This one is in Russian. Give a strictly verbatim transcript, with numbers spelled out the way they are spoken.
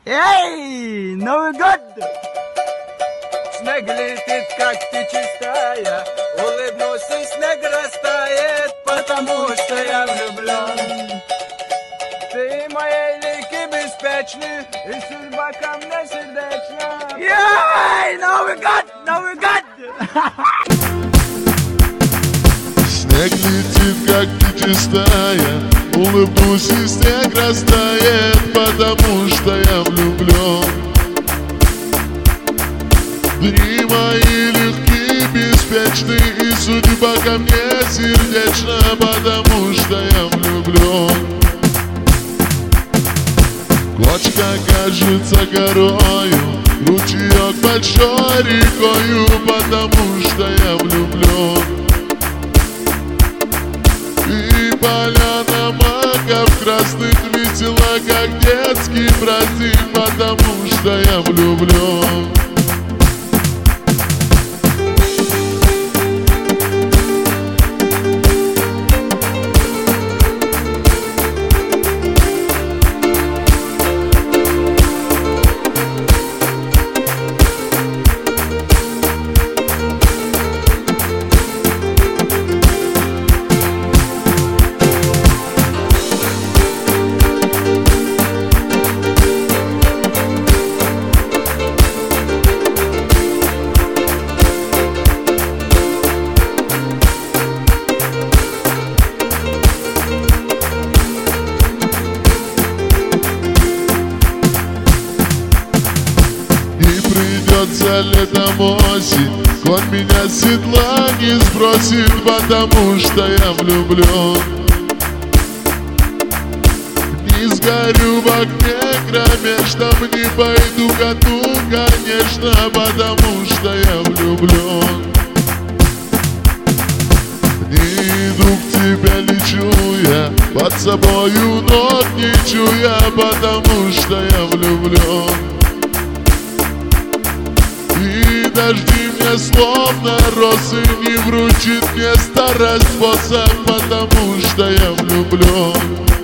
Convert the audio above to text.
Эй, Новый год! Снег летит, как ты чистая, улыбнусь и снег растает, потому что я влюблен. Ты моей лики беспечны, и судьба ко мне сердечна. Ей, Новый год, Новый год! Снег летит, как ты чистая, улыбнусь и снег растает, потому что я влюблен. Дни мои легкие, беспечны, и судьба ко мне сердечна, потому что я влюблен. Кочка кажется горою, ручеек большой рекою, потому что я влюблен. И поляна маков красных весела, как детский праздник, потому что я влюблен. За летом осень, конь меня с седла не сбросит, потому что я влюблен. Не сгорю в огне кромешном, не пойду ко дну, конечно, потому что я влюблен. Не иду к тебе, лечу я, под собою ног не чуя, потому что я влюблен. И дожди мне словно росы, не вручит мне старость способ, потому что я влюблен.